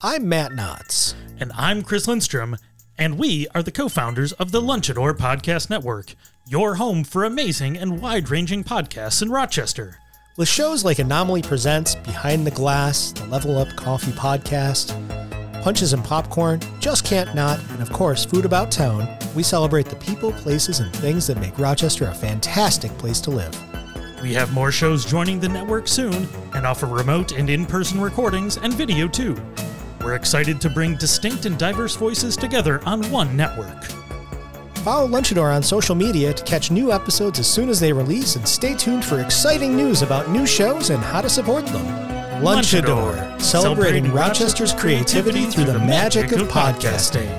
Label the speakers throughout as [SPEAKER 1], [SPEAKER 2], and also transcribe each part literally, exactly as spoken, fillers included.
[SPEAKER 1] I'm Matt Knotts.
[SPEAKER 2] And I'm Chris Lindstrom, and we are the co-founders of the Lunchador Podcast Network, your home for amazing and wide-ranging podcasts in Rochester.
[SPEAKER 1] With shows like Anomaly Presents, Behind the Glass, the Level Up Coffee Podcast, Punches and Popcorn, Just Can't Not, and of course, Food About Town, we celebrate the people, places, and things that make Rochester a fantastic place to live.
[SPEAKER 2] We have more shows joining the network soon, and offer remote and in-person recordings and video too. We're excited to bring distinct and diverse voices together on one network.
[SPEAKER 1] Follow Lunchador on social media to catch new episodes as soon as they release, and stay tuned for exciting news about new shows and how to support them. Lunchador, celebrating, celebrating Rochester's creativity through the magic of podcasting.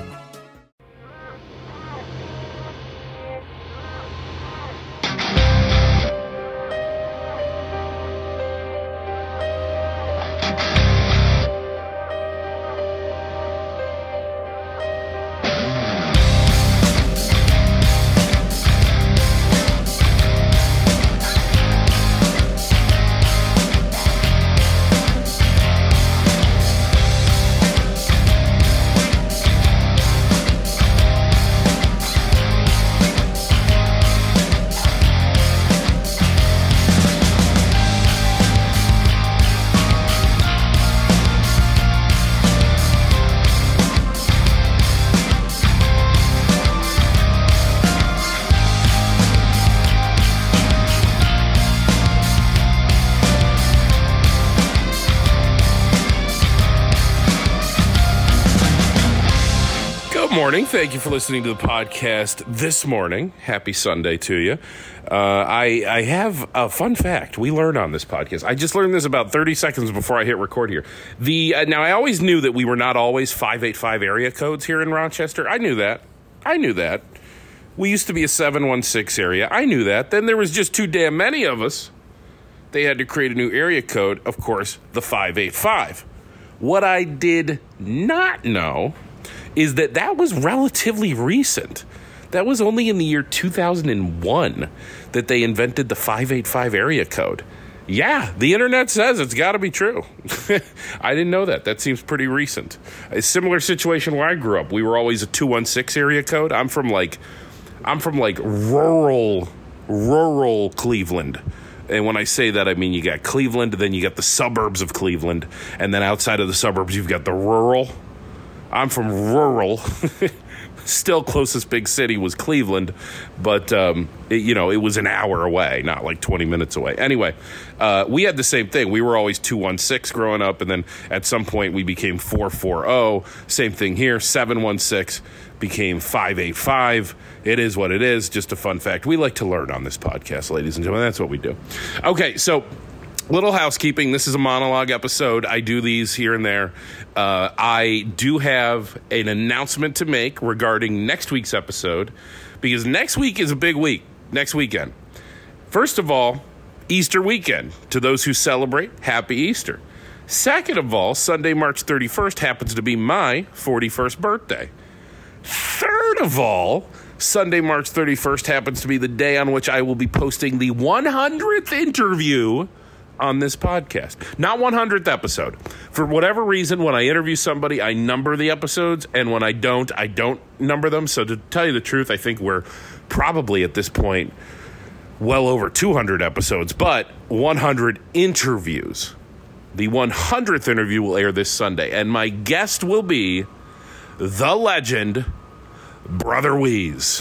[SPEAKER 3] Morning. Thank you for listening to the podcast this morning. Happy Sunday to you. Uh, I, I have a fun fact we learned on this podcast. I just learned this about thirty seconds before I hit record here. The uh, Now, I always knew that we were not always five eight five area codes here in Rochester. I knew that. I knew that. We used to be a seven one six area. I knew that. Then there was just too damn many of us. They had to create a new area code, of course, the five eight five. What I did not know is that that was relatively recent. That was only in the year two thousand one that they invented the five eight five area code. Yeah, the internet says it's got to be true. I didn't know that. That seems pretty recent. A similar situation where I grew up. We were always a two one six area code. I'm from like, I'm from like rural, rural Cleveland. And when I say that, I mean you got Cleveland, then you got the suburbs of Cleveland, and then outside of the suburbs, you've got the rural. I'm from rural. Still closest big city was Cleveland, but, um, it, you know, it was an hour away, not like twenty minutes away. Anyway, uh, we had the same thing. We were always two one six growing up, and then at some point we became four forty. Same thing here. seven one six became five eight five. It is what it is. Just a fun fact. We like to learn on this podcast, ladies and gentlemen. That's what we do. Okay, so little housekeeping. This is a monologue episode. I do these here and there. Uh, I do have an announcement to make regarding next week's episode, because next week is a big week, next weekend. First of all, Easter weekend. To those who celebrate, happy Easter. Second of all, Sunday, March thirty-first happens to be my forty-first birthday. Third of all, Sunday, March thirty-first happens to be the day on which I will be posting the one hundredth interview on this podcast. Not one hundredth episode. For whatever reason, when I interview somebody, I number the episodes, and when I don't, I don't number them. So to tell you the truth, I think we're probably at this point well over two hundred episodes, but one hundred interviews. The one hundredth interview will air this Sunday, and my guest will be the legend, Brother Wease.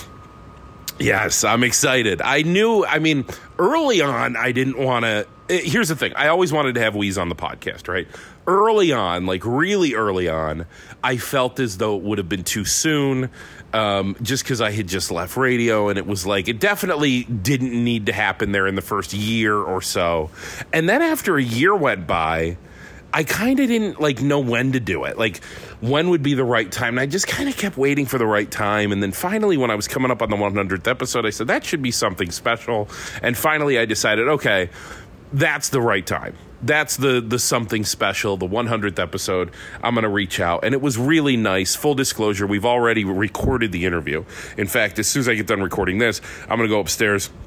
[SPEAKER 3] Yes, I'm excited. I knew, I mean, early on, I didn't want to. Here's the thing. I always wanted to have Wease on the podcast, right? Early on, like really early on, I felt as though it would have been too soon, um, just because I had just left radio, and it was like, it definitely didn't need to happen there in the first year or so. And then after a year went by, I kind of didn't like know when to do it. Like, when would be the right time? And I just kind of kept waiting for the right time. And then finally, when I was coming up on the one hundredth episode, I said, that should be something special. And finally, I decided, okay, that's the right time. That's the the something special, the one hundredth episode. I'm going to reach out. And it was really nice. Full disclosure, we've already recorded the interview. In fact, as soon as I get done recording this, I'm going to go upstairs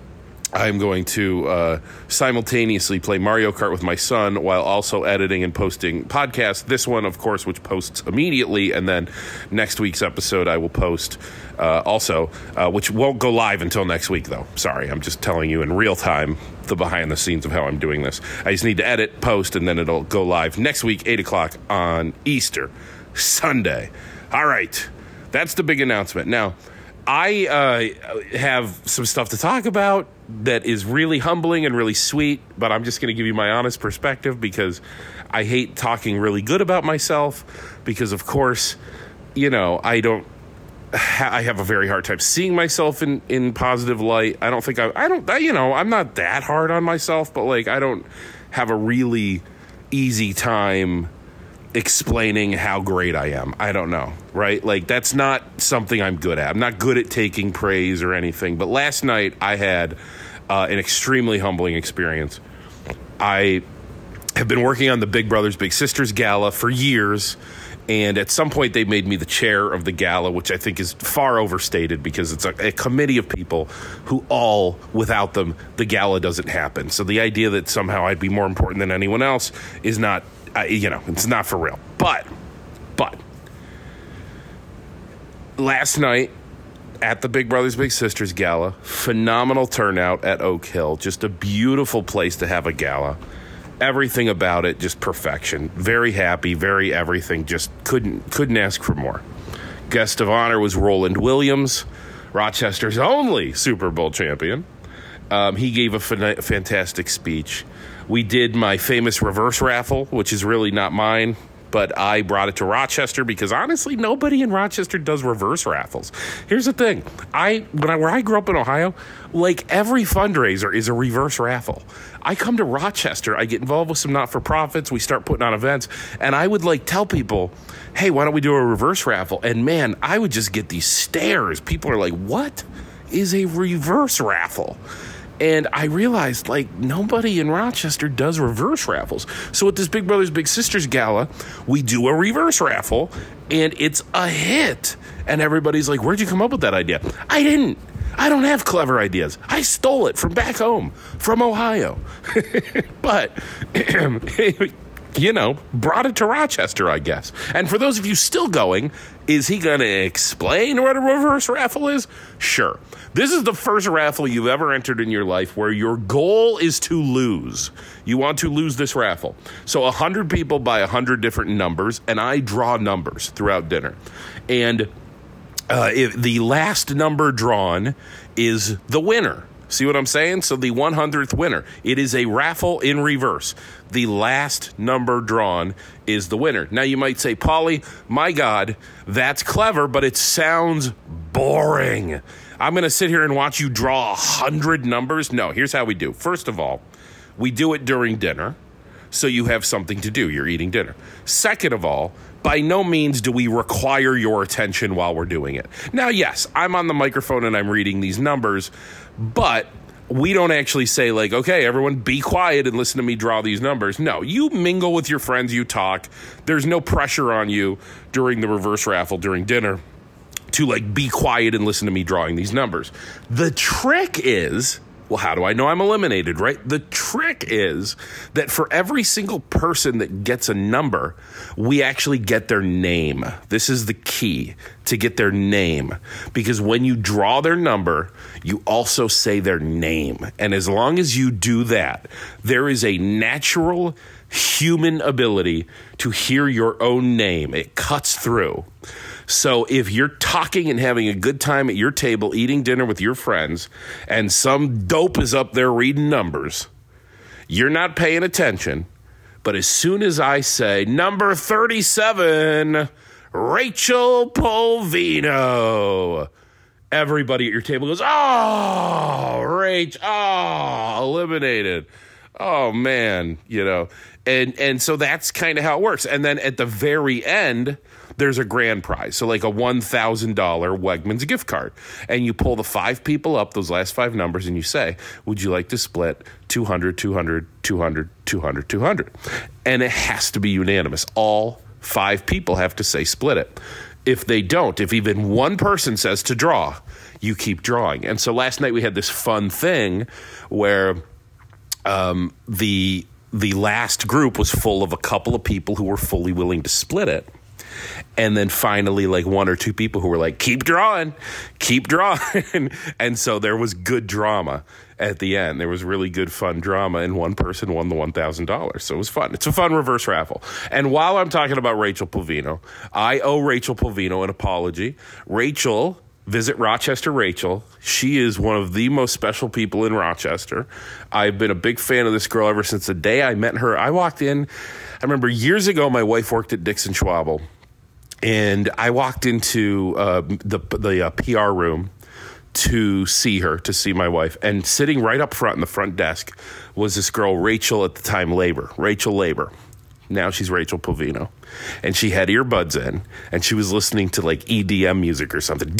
[SPEAKER 3] I'm going to uh, simultaneously play Mario Kart with my son while also editing and posting podcasts. This one, of course, which posts immediately, and then next week's episode I will post uh, also, uh, which won't go live until next week, though. Sorry, I'm just telling you in real time the behind the scenes of how I'm doing this. I just need to edit, post, and then it'll go live next week, eight o'clock on Easter Sunday. All right, that's the big announcement. Now, I uh, have some stuff to talk about that is really humbling and really sweet, but I'm just going to give you my honest perspective because I hate talking really good about myself because, of course, you know, I don't, ha- I have a very hard time seeing myself in, in positive light. I don't think I, I don't, I, you know, I'm not that hard on myself, but like, I don't have a really easy time explaining how great I am. I don't know, right? Like, that's not something I'm good at. I'm not good at taking praise or anything. But last night I had uh, an extremely humbling experience. I have been working on the Big Brothers Big Sisters Gala for years. And at some point they made me the chair of the gala, which I think is far overstated because it's a, a committee of people who all, without them, the gala doesn't happen. So the idea that somehow I'd be more important than anyone else is not, uh, you know, it's not for real. But, but, last night at the Big Brothers Big Sisters Gala, phenomenal turnout at Oak Hill. Just a beautiful place to have a gala. Everything about it, just perfection. Very happy, very everything. Just couldn't couldn't ask for more. Guest of honor was Roland Williams, Rochester's only Super Bowl champion. Um, he gave a fan- fantastic speech. We did my famous reverse raffle, which is really not mine, but I brought it to Rochester because honestly, nobody in Rochester does reverse raffles. Here's the thing: I when I where I grew up in Ohio, like every fundraiser is a reverse raffle. I come to Rochester, I get involved with some not-for-profits, we start putting on events, and I would like tell people, hey, why don't we do a reverse raffle? And man, I would just get these stares. People are like, what is a reverse raffle? And I realized, like, nobody in Rochester does reverse raffles. So at this Big Brothers Big Sisters Gala, we do a reverse raffle, and it's a hit. And everybody's like, where'd you come up with that idea? I didn't. I don't have clever ideas. I stole it from back home, from Ohio. But, you know, brought it to Rochester, I guess. And for those of you still going, is he going to explain what a reverse raffle is? Sure. This is the first raffle you've ever entered in your life where your goal is to lose. You want to lose this raffle. So one hundred people buy one hundred different numbers, and I draw numbers throughout dinner. And uh, if the last number drawn is the winner. See what I'm saying? So the one hundredth winner. It is a raffle in reverse. The last number drawn is the winner. Now you might say, Paulie, my God, that's clever, but it sounds boring. I'm going to sit here and watch you draw one hundred numbers? No, here's how we do. First of all, we do it during dinner, so you have something to do. You're eating dinner. Second of all, by no means do we require your attention while we're doing it. Now, yes, I'm on the microphone and I'm reading these numbers, but we don't actually say, like, okay, everyone be quiet and listen to me draw these numbers. No, you mingle with your friends, you talk. There's no pressure on you during the reverse raffle during dinner to, like, be quiet and listen to me drawing these numbers. The trick is, well, how do I know I'm eliminated, right? The trick is that for every single person that gets a number, we actually get their name. This is the key, to get their name. Because when you draw their number, you also say their name. And as long as you do that, there is a natural human ability to hear your own name. It cuts through. So if you're talking and having a good time at your table, eating dinner with your friends, and some dope is up there reading numbers, you're not paying attention. But as soon as I say, number thirty-seven, Rachel Polvino, everybody at your table goes, oh, Rach, oh, eliminated. Oh, man, you know. And, and so that's kind of how it works. And then at the very end, there's a grand prize. So like a one thousand dollars Wegmans gift card. And you pull the five people up, those last five numbers, and you say, would you like to split two hundred, two hundred, two hundred, two hundred, two hundred? And it has to be unanimous. All five people have to say split it. If they don't, if even one person says to draw, you keep drawing. And so last night we had this fun thing where um, the the last group was full of a couple of people who were fully willing to split it. And then finally, like one or two people who were like, keep drawing, keep drawing. And so there was good drama at the end. There was really good, fun drama, and one person won the one thousand dollars. So it was fun. It's a fun reverse raffle. And while I'm talking about Rachel Polvino, I owe Rachel Polvino an apology. Rachel, visit Rochester Rachel. She is one of the most special people in Rochester. I've been a big fan of this girl ever since the day I met her. I walked in, I remember years ago, my wife worked at Dixon Schwabel. And I walked into uh, the the uh, P R room to see her, to see my wife. And sitting right up front in the front desk was this girl, Rachel, at the time, Labor. Rachel Labor. Now she's Rachel Polvino. And she had earbuds in, and she was listening to, like, E D M music or something.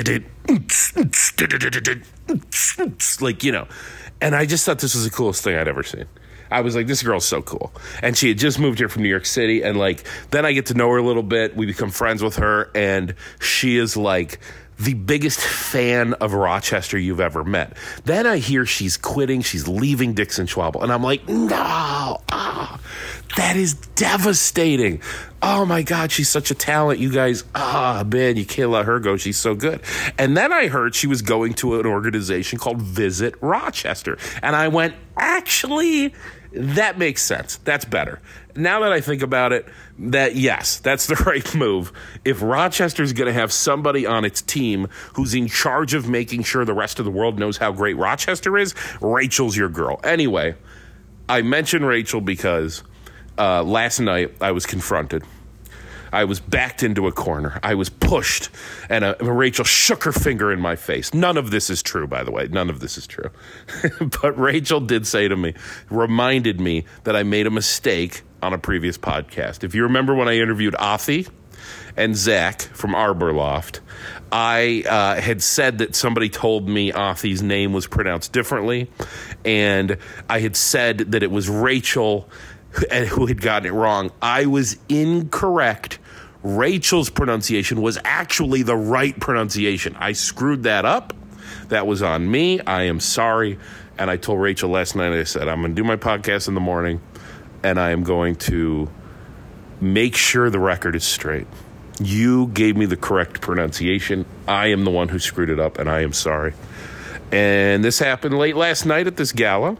[SPEAKER 3] Like, you know. And I just thought this was the coolest thing I'd ever seen. I was like, this girl's so cool. And she had just moved here from New York City. And like, then I get to know her a little bit. We become friends with her. And she is like the biggest fan of Rochester you've ever met. Then I hear she's quitting. She's leaving Dixon Schwabel. And I'm like, no, oh, that is devastating. Oh my God, she's such a talent. You guys, ah, oh, man, you can't let her go. She's so good. And then I heard she was going to an organization called Visit Rochester. And I went, actually, that makes sense. That's better. Now that I think about it, that yes, that's the right move. If Rochester's going to have somebody on its team who's in charge of making sure the rest of the world knows how great Rochester is, Rachel's your girl. Anyway, I mentioned Rachel because uh, last night I was confronted. I was backed into a corner. I was pushed, and uh, Rachel shook her finger in my face. None of this is true, by the way. None of this is true. But Rachel did say to me, reminded me that I made a mistake on a previous podcast. If you remember when I interviewed Athi and Zach from Arbor Loft, I uh, had said that somebody told me Athi's name was pronounced differently, and I had said that it was Rachel who had gotten it wrong. I was incorrect. Rachel's pronunciation was actually the right pronunciation. I screwed that up. That was on me. I am sorry. And I told Rachel last night, I said, I'm going to do my podcast in the morning, and I am going to make sure the record is straight. You gave me the correct pronunciation. I am the one who screwed it up, and I am sorry. And this happened late last night at this gala,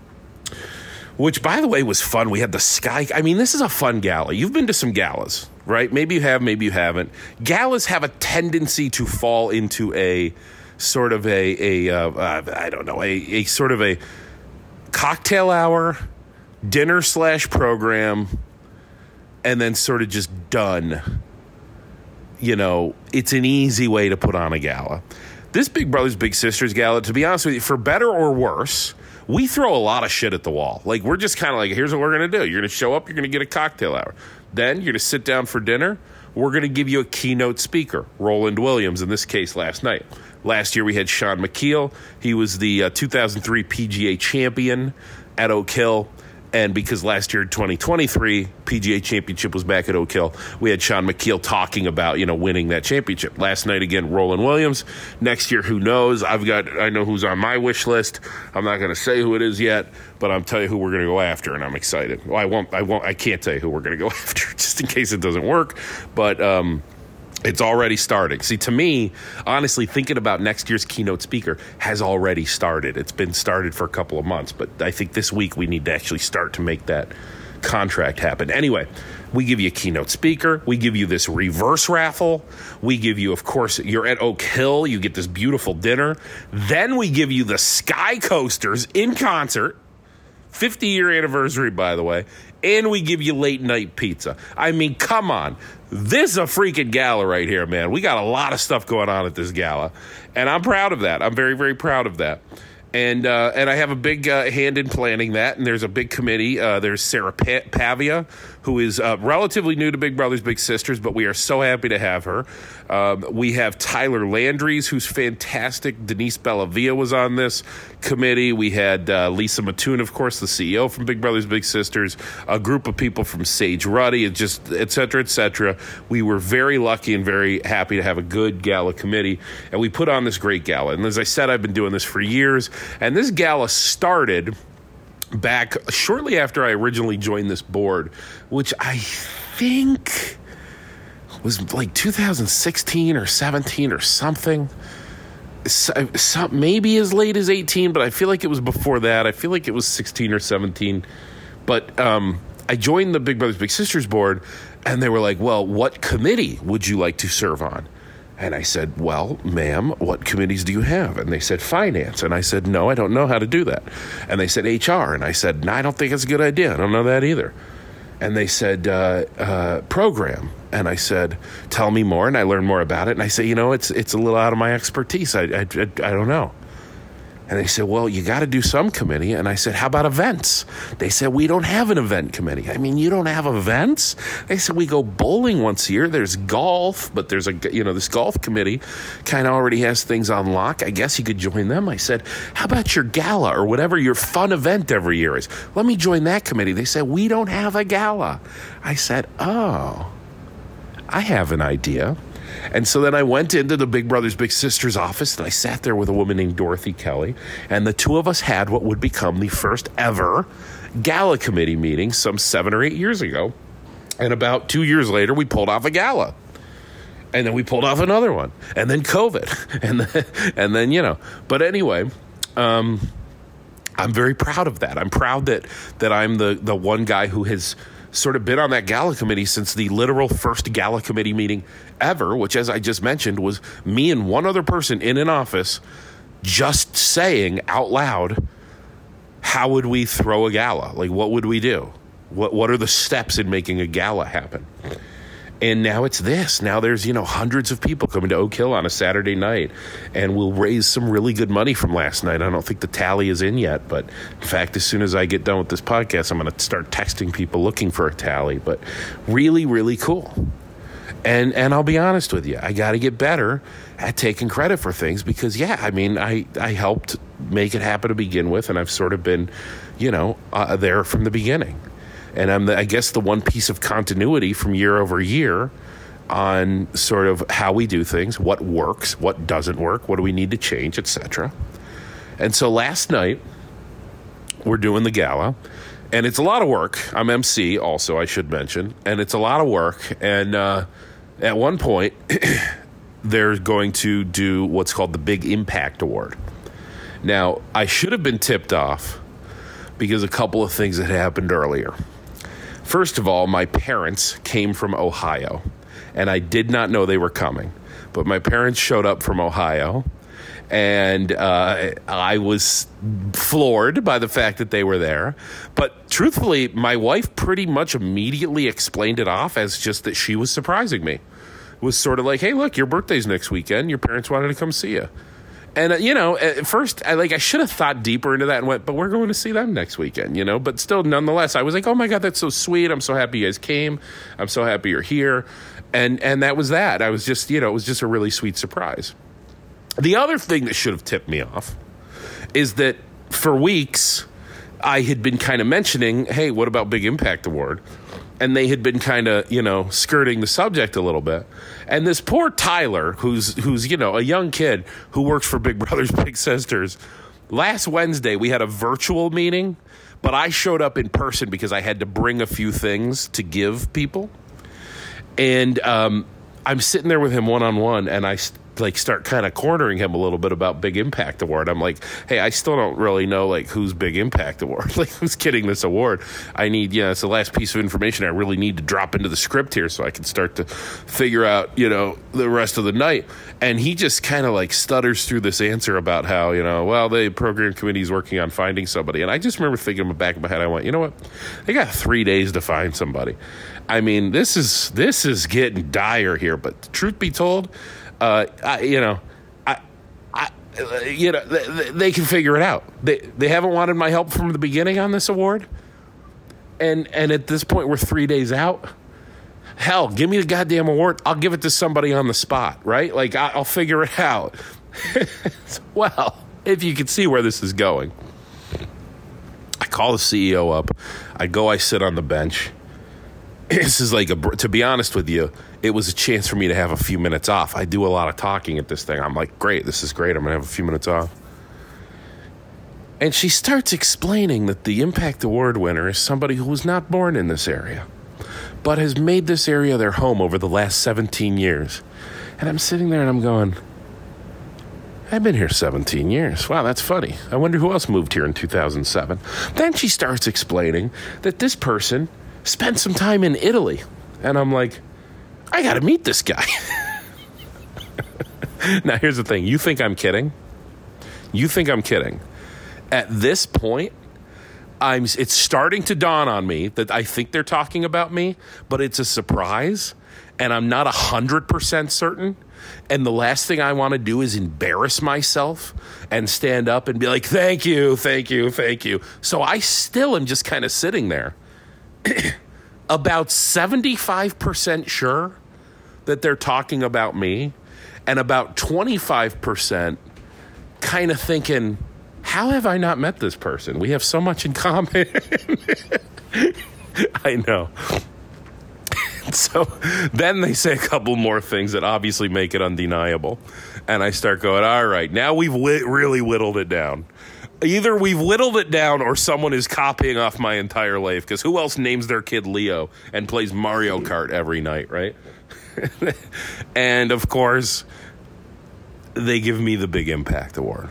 [SPEAKER 3] which, by the way, was fun. We had the sky. I mean, this is a fun gala. You've been to some galas, right? Maybe you have, maybe you haven't. Galas have a tendency to fall into a sort of a, a uh, uh, I don't know, a, a sort of a cocktail hour, dinner slash program, and then sort of just done. You know, it's an easy way to put on a gala. This Big Brothers Big Sisters gala, to be honest with you, for better or worse, we throw a lot of shit at the wall. Like, we're just kind of like, here's what we're going to do. You're going to show up, you're going to get a cocktail hour. Then you're going to sit down for dinner. We're going to give you a keynote speaker, Roland Williams, in this case last night. Last year we had Sean McKeel. He was the uh, two thousand three P G A champion at Oak Hill. And because last year, twenty twenty-three, P G A Championship was back at Oak Hill, we had Sean McKeel talking about, you know, winning that championship. Last night, again, Roland Williams. Next year, who knows? I've got, I know who's on my wish list. I'm not going to say who it is yet, but I'll tell you who we're going to go after, and I'm excited. Well, I won't, I won't, I can't tell you who we're going to go after, just in case it doesn't work. But, um, it's already starting. See, to me, honestly, thinking about next year's keynote speaker has already started. It's been started for a couple of months, but I think this week we need to actually start to make that contract happen. Anyway, we give you a keynote speaker. We give you this reverse raffle. We give you, of course, you're at Oak Hill. You get this beautiful dinner. Then we give you the Sky Coasters in concert. fifty-year anniversary, by the way. And we give you late night pizza. I mean, come on. This is a freaking gala right here, man. We got a lot of stuff going on at this gala. And I'm proud of that. I'm very, very proud of that. And uh, and I have a big uh, hand in planning that, and there's a big committee. Uh, there's Sarah pa- Pavia, who is uh, relatively new to Big Brothers Big Sisters, but we are so happy to have her. Um, we have Tyler Landries, who's fantastic. Denise Bellavia was on this committee. We had uh, Lisa Mattoon, of course, the C E O from Big Brothers Big Sisters, a group of people from Sage Ruddy, and just et cetera, et cetera. We were very lucky and very happy to have a good gala committee, and we put on this great gala. And as I said, I've been doing this for years. And this gala started back shortly after I originally joined this board, which I think was like two thousand sixteen or seventeen or something. Some, maybe as late as eighteen, but I feel like it was before that. I feel like it was sixteen or seventeen. But um, I joined the Big Brothers Big Sisters board, and they were like, well, what committee would you like to serve on? And I said, well, ma'am, what committees do you have? And they said, finance. And I said, no, I don't know how to do that. And they said, H R. And I said, no, I don't think it's a good idea. I don't know that either. And they said, uh, uh, program. And I said, tell me more. And I learned more about it. And I said, you know, it's it's a little out of my expertise. I, I, I, I don't know. And they said, well, you got to do some committee. And I said, how about events? They said, we don't have an event committee. I mean, you don't have events? They said, we go bowling once a year. There's golf, but there's a, you know, this golf committee kind of already has things on lock. I guess you could join them. I said, how about your gala or whatever your fun event every year is? Let me join that committee. They said, we don't have a gala. I said, oh, I have an idea. And so then I went into the Big Brothers Big Sisters office, and I sat there with a woman named Dorothy Kelly, and the two of us had what would become the first ever gala committee meeting some seven or eight years ago. And about two years later, we pulled off a gala. And then we pulled off another one. And then COVID. And then, and then you know. But anyway, um, I'm very proud of that. I'm proud that that I'm the, the one guy who has sort of been on that gala committee since the literal first gala committee meeting ever, which, as I just mentioned, was me and one other person in an office just saying out loud, how would we throw a gala? Like, what would we do? What what are the steps in making a gala happen? And now it's this. Now there's, you know, hundreds of people coming to Oak Hill on a Saturday night, and we'll raise some really good money from last night. I don't think the tally is in yet, but in fact, as soon as I get done with this podcast, I'm going to start texting people looking for a tally. But really, really cool. And and I'll be honest with you, I got to get better at taking credit for things because, yeah, I mean, I, I helped make it happen to begin with, and I've sort of been, you know, uh, there from the beginning. And I'm, the, I guess, the one piece of continuity from year over year on sort of how we do things, what works, what doesn't work, what do we need to change, et cetera. And so last night, we're doing the gala, and it's a lot of work. I'm M C also, I should mention, and it's a lot of work. And uh, at one point, they're going to do what's called the Big Impact Award. Now, I should have been tipped off because a couple of things that happened earlier. First of all, my parents came from Ohio, and I did not know they were coming. But my parents showed up from Ohio, and uh, I was floored by the fact that they were there. But truthfully, my wife pretty much immediately explained it off as just that she was surprising me. It was sort of like, hey, look, your birthday's next weekend. Your parents wanted to come see you. And, uh, you know, at first, I like I should have thought deeper into that and went, but we're going to see them next weekend, you know. But still, nonetheless, I was like, oh, my God, that's so sweet. I'm so happy you guys came. I'm so happy you're here. And and that was that. I was just, you know, it was just a really sweet surprise. The other thing that should have tipped me off is that for weeks, I had been kind of mentioning, hey, what about Big Impact Award? And they had been kind of, you know, skirting the subject a little bit. And this poor Tyler, who's, who's you know, a young kid who works for Big Brothers Big Sisters, last Wednesday we had a virtual meeting, but I showed up in person because I had to bring a few things to give people. And um, I'm sitting there with him one-on-one, and I like start kind of cornering him a little bit about Big Impact Award. I'm like, hey, I still don't really know like who's Big Impact Award, like who's getting this award. I need, you know, it's the last piece of information I really need to drop into the script here so I can start to figure out, you know, the rest of the night. And he just kind of like stutters through this answer about how, you know, well, the program committee is working on finding somebody. And I just remember thinking in the back of my head, I went, you know what? They got three days to find somebody. I mean, this is this is getting dire here. But truth be told, Uh, I, you know, I, I you know, they, they can figure it out. They they haven't wanted my help from the beginning on this award. And and at this point, we're three days out. Hell, give me the goddamn award. I'll give it to somebody on the spot, right? Like, I'll figure it out. Well, if you can see where this is going. I call the C E O up. I go, I sit on the bench. This is like, a, to be honest with you, it was a chance for me to have a few minutes off. I do a lot of talking at this thing. I'm like, great, this is great. I'm going to have a few minutes off. And she starts explaining that the Impact Award winner is somebody who was not born in this area, but has made this area their home over the last seventeen years. And I'm sitting there and I'm going, I've been here seventeen years. Wow, that's funny. I wonder who else moved here in two thousand seven. Then she starts explaining that this person spent some time in Italy. And I'm like, I got to meet this guy. Now, here's the thing. You think I'm kidding? You think I'm kidding? At this point, I'm. It's starting to dawn on me that I think they're talking about me, but it's a surprise, and I'm not one hundred percent certain. And the last thing I want to do is embarrass myself and stand up and be like, thank you, thank you, thank you. So I still am just kind of sitting there. About seventy-five percent sure that they're talking about me, and about twenty-five percent kind of thinking, how have I not met this person? We have so much in common. I know. So then they say a couple more things that obviously make it undeniable. And I start going, all right, now we've whi- really whittled it down. Either we've whittled it down or someone is copying off my entire life, because who else names their kid Leo and plays Mario Kart every night, right? And, of course, they give me the Big Impact Award.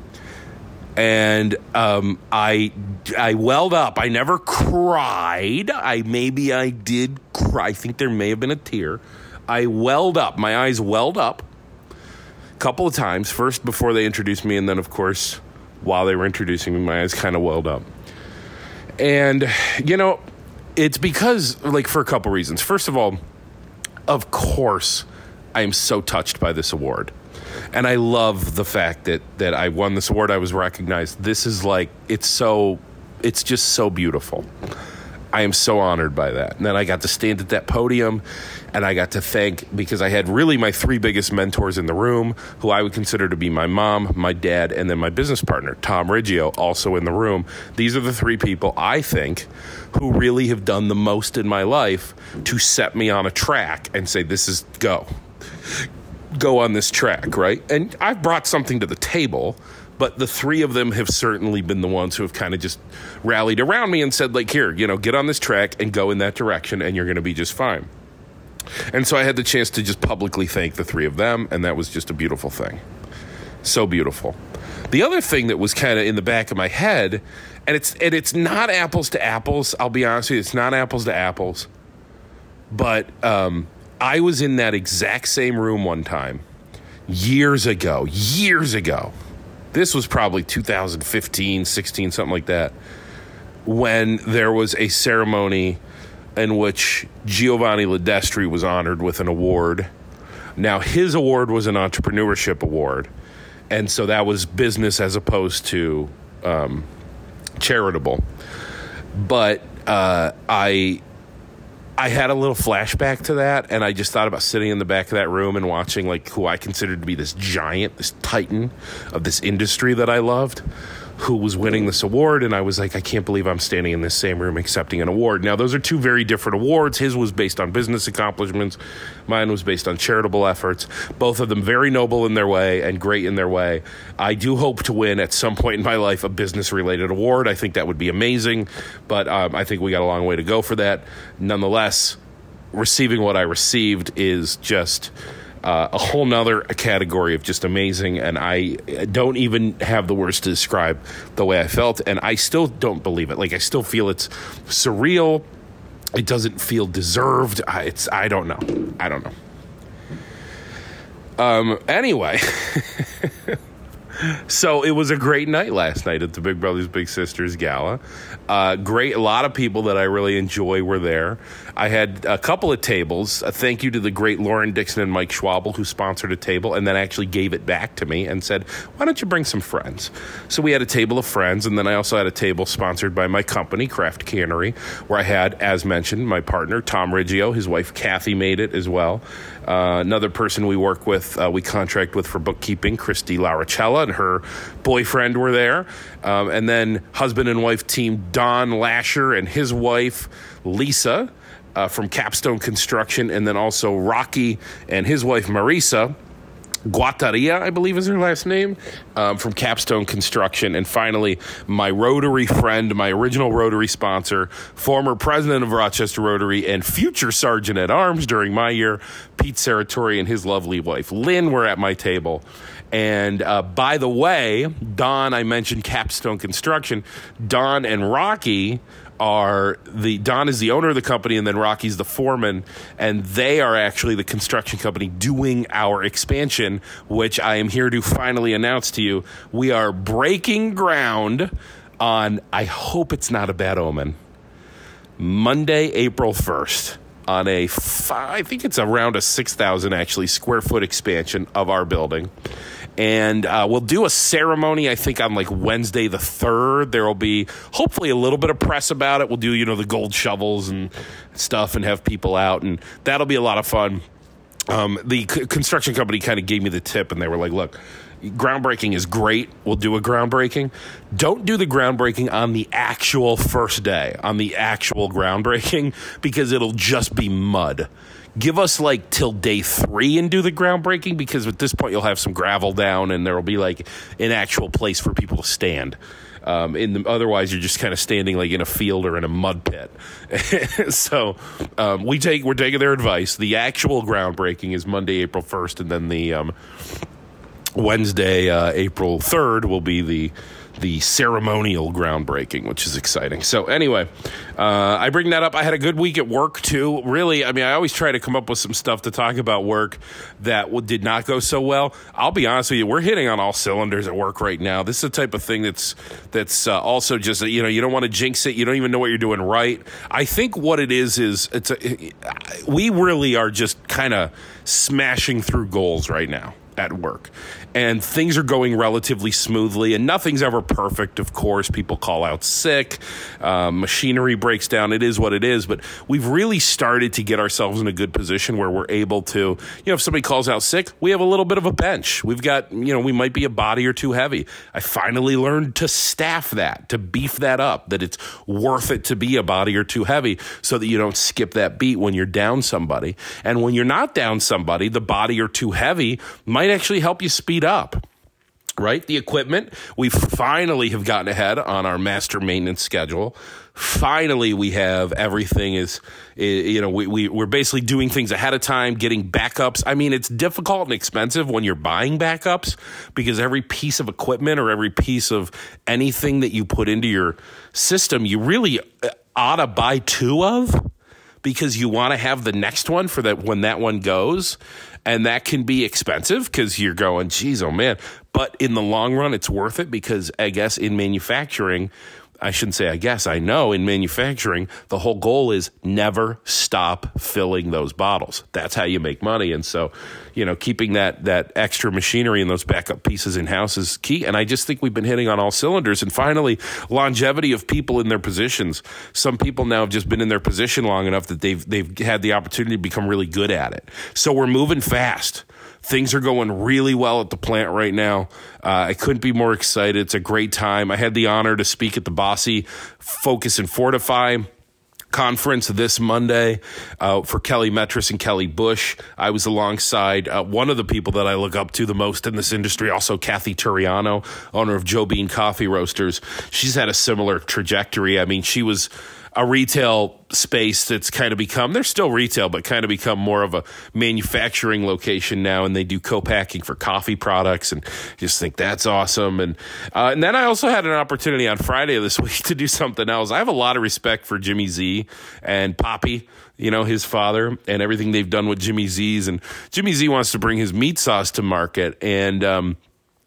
[SPEAKER 3] And um, I I welled up. I never cried. I maybe I did cry. I think there may have been a tear. I welled up. My eyes welled up a couple of times. First before they introduced me, and then, of course, while they were introducing me, my eyes kind of welled up. And, you know, it's because, like, for a couple reasons. First of all, of course, I am so touched by this award. And I love the fact that, that I won this award. I was recognized. This is like, it's so, it's just so beautiful. I am so honored by that. And then I got to stand at that podium, and I got to thank, because I had really my three biggest mentors in the room, who I would consider to be my mom, my dad, and then my business partner, Tom Riggio, also in the room. These are the three people, I think, who really have done the most in my life to set me on a track and say, this is, go. Go on this track, right? And I've brought something to the table, but the three of them have certainly been the ones who have kind of just rallied around me and said, like, here, you know, get on this track and go in that direction, and you're going to be just fine. And so I had the chance to just publicly thank the three of them, and that was just a beautiful thing. So beautiful. The other thing that was kind of in the back of my head, and it's and it's not apples to apples, I'll be honest with you, it's not apples to apples, but um, I was in that exact same room one time, years ago, years ago. This was probably two thousand fifteen, sixteen, something like that, when there was a ceremony in which Giovanni Ledestri was honored with an award. Now, his award was an entrepreneurship award, and so that was business as opposed to um, charitable. But uh, I... I had a little flashback to that, and I just thought about sitting in the back of that room and watching, like, who I considered to be this giant, this titan of this industry that I loved, who was winning this award, and I was like, I can't believe I'm standing in this same room accepting an award. Now, those are two very different awards. His was based on business accomplishments. Mine was based on charitable efforts. Both of them very noble in their way and great in their way. I do hope to win at some point in my life a business-related award. I think that would be amazing, but um, I think we got a long way to go for that. Nonetheless, receiving what I received is just Uh, a whole nother category of just amazing, and I don't even have the words to describe the way I felt, and I still don't believe it. Like, I still feel it's surreal. It doesn't feel deserved. I, it's I don't know. I don't know. Um. Anyway, So it was a great night last night at the Big Brothers Big Sisters Gala. Uh, great, a lot of people that I really enjoy were there. I had a couple of tables. A thank you to the great Lauren Dixon and Mike Schwabel, who sponsored a table and then actually gave it back to me and said, why don't you bring some friends? So we had a table of friends, and then I also had a table sponsored by my company, Craft Cannery, where I had, as mentioned, my partner, Tom Riggio. His wife, Kathy, made it as well. Uh, another person we work with, uh, we contract with for bookkeeping, Christy Laricella, and her boyfriend were there. Um, and then husband and wife team, Don Lasher and his wife, Lisa, uh, from Capstone Construction, and then also Rocky and his wife, Marisa Guataria, I believe is her last name, um, from Capstone Construction. And finally, my Rotary friend, my original Rotary sponsor, former president of Rochester Rotary and future sergeant at arms during my year, Pete Saratori, and his lovely wife, Lynn, were at my table. And uh, by the way, Don, I mentioned Capstone Construction. Don and Rocky are the Don is the owner of the company, and then Rocky's the foreman, and they are actually the construction company doing our expansion, which I am here to finally announce to you. We are breaking ground on, I hope it's not a bad omen, Monday, April first. On a, five, I think it's around a six thousand actually square foot expansion of our building. And uh, we'll do a ceremony, I think, on like Wednesday the third. There will be hopefully a little bit of press about it. We'll do, you know, the gold shovels and stuff and have people out. And that'll be a lot of fun. Um, the c- construction company kind of gave me the tip, and they were like, look, groundbreaking is great. We'll do a groundbreaking. Don't do the groundbreaking on the actual first day, on the actual groundbreaking, because it'll just be mud. Give us like till day three and do the groundbreaking, because at this point you'll have some gravel down and there will be like an actual place for people to stand. Um, in the, otherwise, you're just kind of standing like in a field or in a mud pit. so um, we take we're taking their advice. The actual groundbreaking is Monday, April first, and then the um, Wednesday, uh, April third, will be the the ceremonial groundbreaking, which is exciting. So anyway, uh, I bring that up. I had a good week at work, too. Really, I mean, I always try to come up with some stuff to talk about work that did not go so well. I'll be honest with you, we're hitting on all cylinders at work right now. This is the type of thing that's that's uh, also just, you know, you don't want to jinx it. You don't even know what you're doing right. I think what it is is it's a, we really are just kind of smashing through goals right now at work, and things are going relatively smoothly, and nothing's ever perfect. Of course, people call out sick, um, machinery breaks down. It is what it is, but we've really started to get ourselves in a good position where we're able to, you know, if somebody calls out sick, we have a little bit of a bench. We've got, you know, we might be a body or two heavy. I finally learned to staff that, to beef that up, that it's worth it to be a body or two heavy so that you don't skip that beat when you're down somebody. And when you're not down somebody, the body or two heavy might actually help you speed up, right? The equipment, we finally have gotten ahead on our master maintenance schedule. Finally, we have everything is, you know, we, we, we're basically doing things ahead of time, getting backups. I mean, it's difficult and expensive when you're buying backups, because every piece of equipment or every piece of anything that you put into your system, you really ought to buy two of, because you want to have the next one for that when that one goes. And that can be expensive because you're going, geez, oh man. But in the long run, it's worth it, because I guess in manufacturing, I shouldn't say I guess, I know in manufacturing, the whole goal is never stop filling those bottles. That's how you make money. And so, you know, keeping that that extra machinery and those backup pieces in-house is key. And I just think we've been hitting on all cylinders. And finally, longevity of people in their positions. Some people now have just been in their position long enough that they've they've had the opportunity to become really good at it. So we're moving fast. Things are going really well at the plant right now. Uh, I couldn't be more excited. It's a great time. I had the honor to speak at the Bossy Focus and Fortify conference this Monday uh, for Kelly Metris and Kelly Bush. I was alongside uh, one of the people that I look up to the most in this industry, also Kathy Turiano, owner of Joe Bean Coffee Roasters. She's had a similar trajectory. I mean, she was a retail space that's kind of become, they're still retail, but kind of become more of a manufacturing location now, and they do co-packing for coffee products, and just think that's awesome. And uh, and then I also had an opportunity on Friday of this week to do something else. I have a lot of respect for Jimmy Z and Poppy, you know, his father, and everything they've done with Jimmy Z's. And Jimmy Z wants to bring his meat sauce to market, and um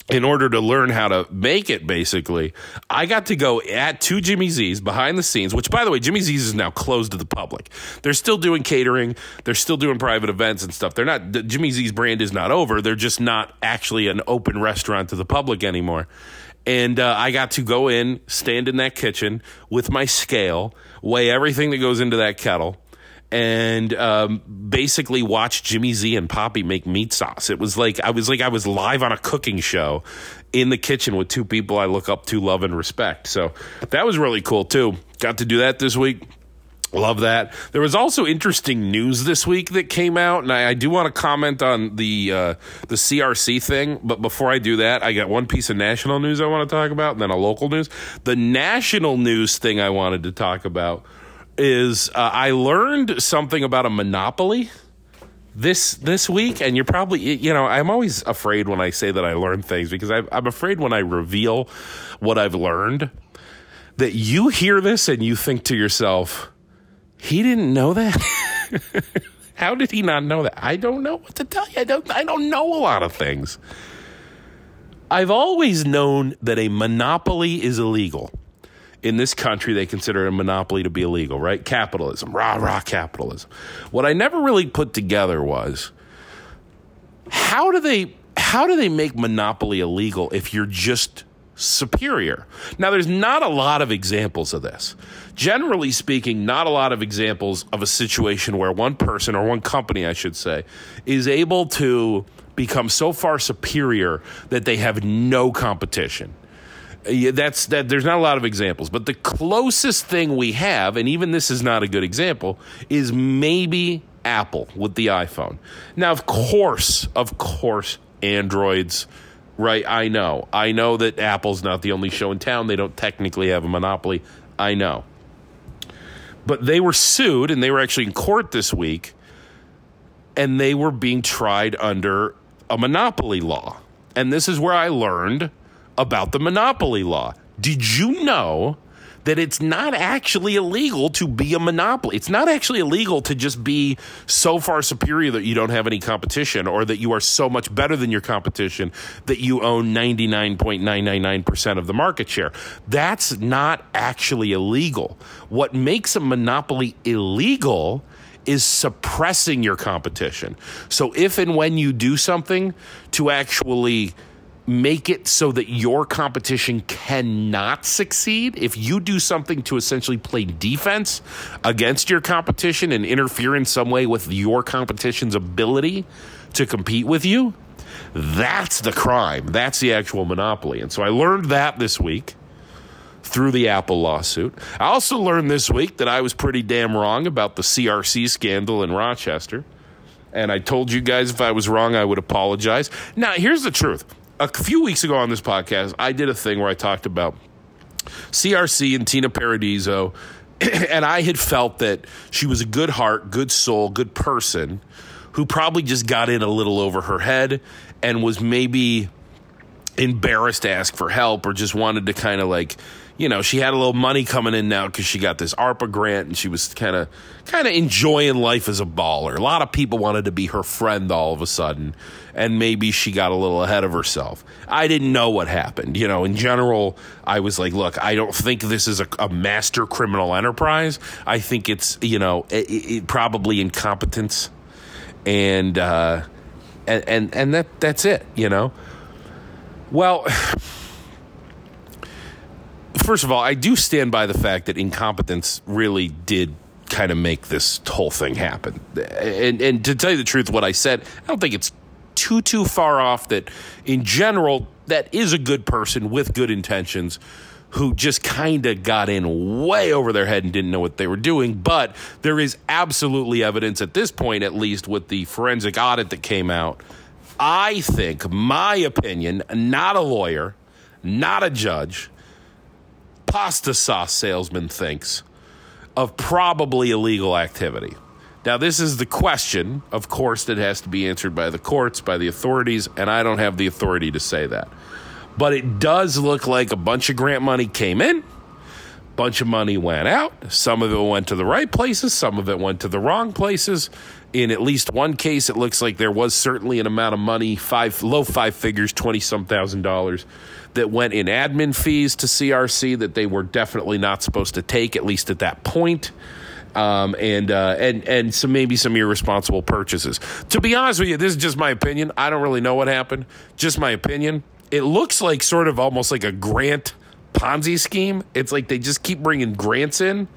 [SPEAKER 3] in order to learn how to make it, basically, I got to go at two Jimmy Z's behind the scenes, which, by the way, Jimmy Z's is now closed to the public. They're still doing catering. They're still doing private events and stuff. They're not, the Jimmy Z's brand is not over. They're just not actually an open restaurant to the public anymore. And uh, I got to go in, stand in that kitchen with my scale, weigh everything that goes into that kettle, and um, basically watch Jimmy Z and Poppy make meat sauce. It was like I was like I was live on a cooking show in the kitchen with two people I look up to, love, and respect. So that was really cool too. Got to do that this week. Love that. There was also interesting news this week that came out, and I, I do want to comment on the uh, the C R C thing. But before I do that, I got one piece of national news I want to talk about, and then a local news. The national news thing I wanted to talk about is uh, I learned something about a monopoly this this week, and you're probably, you know, I'm always afraid when I say that I learn things, because I, I'm afraid when I reveal what I've learned that you hear this and you think to yourself, he didn't know that? How did he not know that? I don't know what to tell you. I don't, I don't know a lot of things. I've always known that a monopoly is illegal. In this country, they consider a monopoly to be illegal, right? Capitalism, rah, rah, capitalism. What I never really put together was, how do they, how do they make monopoly illegal if you're just superior? Now, there's not a lot of examples of this. Generally speaking, not a lot of examples of a situation where one person, or one company, I should say, is able to become so far superior that they have no competition. Yeah, that's that. There's not a lot of examples, but the closest thing we have, and even this is not a good example, is maybe Apple with the iPhone. Now, of course, of course, Androids, right? I know. I know that Apple's not the only show in town. They don't technically have a monopoly. I know. But they were sued, and they were actually in court this week, and they were being tried under a monopoly law. And this is where I learned about the monopoly law. Did you know that it's not actually illegal to be a monopoly? It's not actually illegal to just be so far superior that you don't have any competition, or that you are so much better than your competition that you own ninety-nine point nine nine nine percent of the market share. That's not actually illegal. What makes a monopoly illegal is suppressing your competition. So if and when you do something to actually make it so that your competition cannot succeed, if you do something to essentially play defense against your competition and interfere in some way with your competition's ability to compete with you, that's the crime. That's the actual monopoly. And so I learned that this week through the Apple lawsuit. I also learned this week that I was pretty damn wrong about the C R C scandal in Rochester. And I told you guys if I was wrong, I would apologize. Now, here's the truth. A few weeks ago on this podcast, I did a thing where I talked about C R C and Tina Paradiso, and I had felt that she was a good heart, good soul, good person who probably just got in a little over her head and was maybe embarrassed to ask for help, or just wanted to kind of like, you know, she had a little money coming in now because she got this ARPA grant, and she was kind of kind of enjoying life as a baller. A lot of people wanted to be her friend all of a sudden, and maybe she got a little ahead of herself. I didn't know what happened. You know, in general, I was like, look, I don't think this is a, a master criminal enterprise. I think it's, you know, it, it, probably incompetence, and uh, and and and that that's it. You know, well. First of all, I do stand by the fact that incompetence really did kind of make this whole thing happen. And, and to tell you the truth, what I said, I don't think it's too, too far off that, in general, that is a good person with good intentions who just kind of got in way over their head and didn't know what they were doing. But there is absolutely evidence at this point, at least with the forensic audit that came out. I think, my opinion, not a lawyer, not a judge, pasta sauce salesman thinks of probably illegal activity. Now, this is the question, of course, that has to be answered by the courts, by the authorities, and I don't have the authority to say that. But it does look like a bunch of grant money came in, bunch of money went out. Some of it went to the right places, some of it went to the wrong places, In at least one case, it looks like there was certainly an amount of money, five low five figures, twenty-some thousand dollars, that went in admin fees to C R C that they were definitely not supposed to take, at least at that point. Um, and, uh, and, and some, maybe some irresponsible purchases. To be honest with you, this is just my opinion. I don't really know what happened. Just my opinion. It looks like sort of almost like a grant Ponzi scheme. It's like they just keep bringing grants in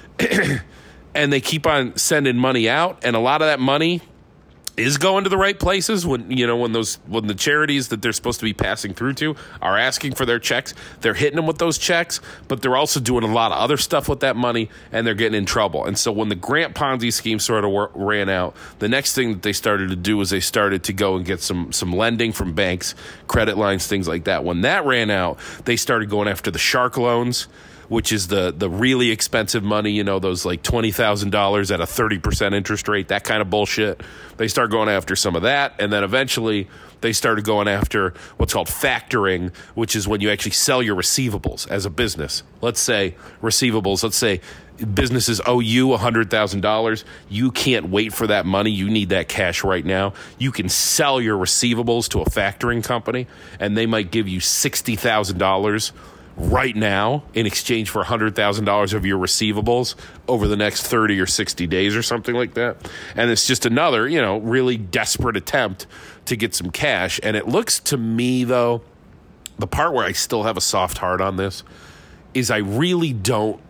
[SPEAKER 3] and they keep on sending money out. And a lot of that money is going to the right places when, you know, when those, when the charities that they're supposed to be passing through to are asking for their checks, they're hitting them with those checks, but they're also doing a lot of other stuff with that money and they're getting in trouble. And so when the grant Ponzi scheme sort of wor- ran out, the next thing that they started to do was they started to go and get some, some lending from banks, credit lines, things like that. When that ran out, they started going after the shark loans, which is the the really expensive money, you know, those like twenty thousand dollars at a thirty percent interest rate, that kind of bullshit. They start going after some of that, and then eventually they started going after what's called factoring, which is when you actually sell your receivables as a business. Let's say receivables, let's say businesses owe you one hundred thousand dollars. You can't wait for that money. You need that cash right now. You can sell your receivables to a factoring company, and they might give you sixty thousand dollars right now in exchange for one hundred thousand dollars of your receivables over the next thirty or sixty days or something like that. And it's just another, you know, really desperate attempt to get some cash. And it looks to me, though, the part where I still have a soft heart on this is I really don't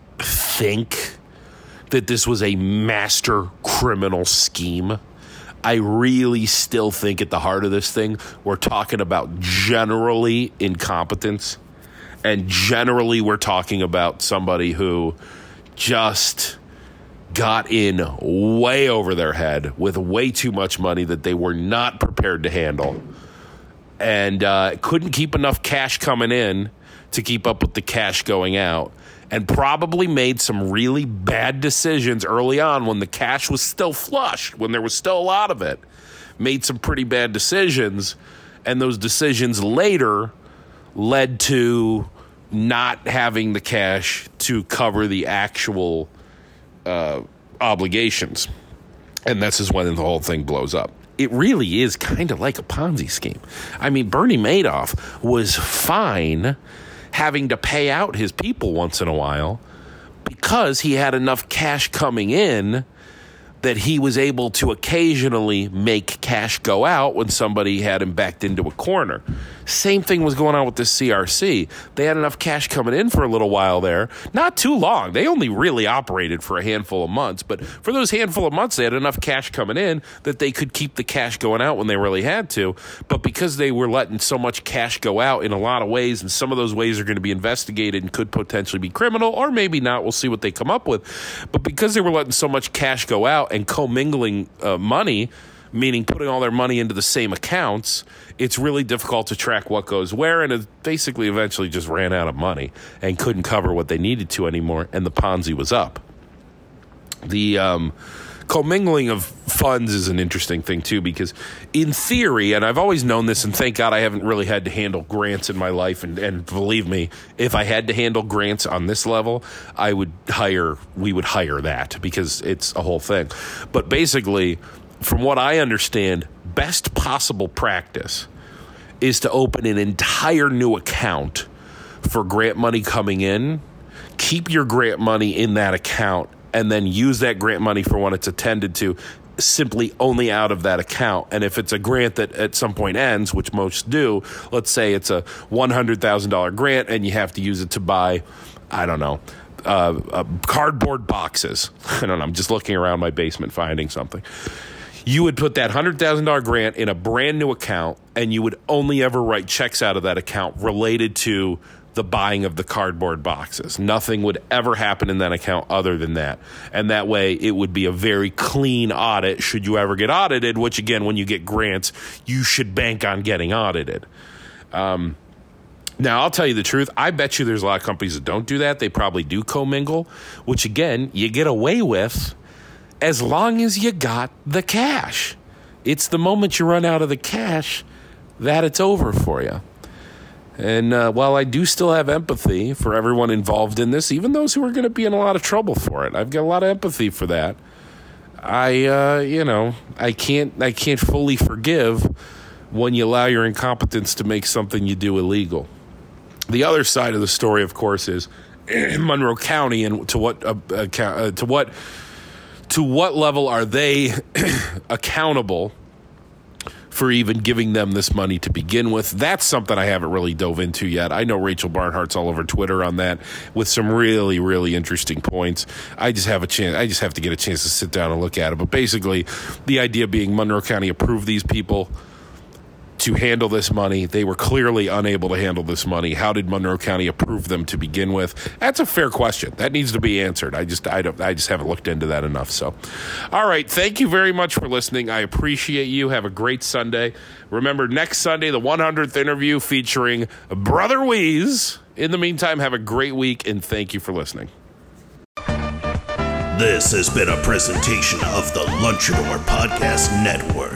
[SPEAKER 3] think that this was a master criminal scheme. I really still think at the heart of this thing, we're talking about generally incompetence. And generally, we're talking about somebody who just got in way over their head with way too much money that they were not prepared to handle and uh, couldn't keep enough cash coming in to keep up with the cash going out, and probably made some really bad decisions early on when the cash was still flush, when there was still a lot of it. Made some pretty bad decisions, and those decisions later led to not having the cash to cover the actual uh, obligations. And this is when the whole thing blows up. It really is kind of like a Ponzi scheme. I mean, Bernie Madoff was fine having to pay out his people once in a while because he had enough cash coming in that he was able to occasionally make cash go out when somebody had him backed into a corner. Same thing was going on with the C R C. They had enough cash coming in for a little while there. Not too long. They only really operated for a handful of months. But for those handful of months, they had enough cash coming in that they could keep the cash going out when they really had to. But because they were letting so much cash go out in a lot of ways, and some of those ways are going to be investigated and could potentially be criminal, or maybe not. We'll see what they come up with. But because they were letting so much cash go out and commingling uh, money, meaning putting all their money into the same accounts, it's really difficult to track what goes where, and it basically eventually just ran out of money and couldn't cover what they needed to anymore, and the Ponzi was up. The um, commingling of funds is an interesting thing, too, because in theory, and I've always known this, and thank God I haven't really had to handle grants in my life, and, and believe me, if I had to handle grants on this level, I would hire, we would hire that, because it's a whole thing. But basically, from what I understand, best possible practice is to open an entire new account for grant money coming in, keep your grant money in that account, and then use that grant money for when it's attended to simply only out of that account. And if it's a grant that at some point ends, which most do, let's say it's a one hundred thousand dollars grant and you have to use it to buy, I don't know, uh, uh, cardboard boxes. I don't know, I'm just looking around my basement finding something. You would put that one hundred thousand dollars grant in a brand new account, and you would only ever write checks out of that account related to the buying of the cardboard boxes. Nothing would ever happen in that account other than that. And that way, it would be a very clean audit should you ever get audited, which, again, when you get grants, you should bank on getting audited. Um, now, I'll tell you the truth. I bet you there's a lot of companies that don't do that. They probably do commingle, which, again, you get away with as long as you got the cash. It's the moment you run out of the cash that it's over for you. And uh, while I do still have empathy for everyone involved in this, even those who are going to be in a lot of trouble for it, I've got a lot of empathy for that. I, uh, you know, I can't, I can't fully forgive when you allow your incompetence to make something you do illegal. The other side of the story, of course, is Monroe County, and to what, uh, uh, to what, to what level are they accountable for even giving them this money to begin with? That's something I haven't really dove into yet. I know Rachel Barnhart's all over Twitter on that with some really, really interesting points. I just have a chance. I just have to get a chance to sit down and look at it. But basically, the idea being Monroe County approved these people to handle this money. They were clearly unable to handle this money. How did Monroe County approve them to begin with? That's a fair question. That needs to be answered. I just I don't I just haven't looked into that enough. So, all right. Thank you very much for listening. I appreciate you. Have a great Sunday. Remember, next Sunday, the one hundredth interview featuring Brother Weeze. In the meantime, have a great week, and thank you for listening.
[SPEAKER 4] This has been a presentation of the Lunchador Podcast Network.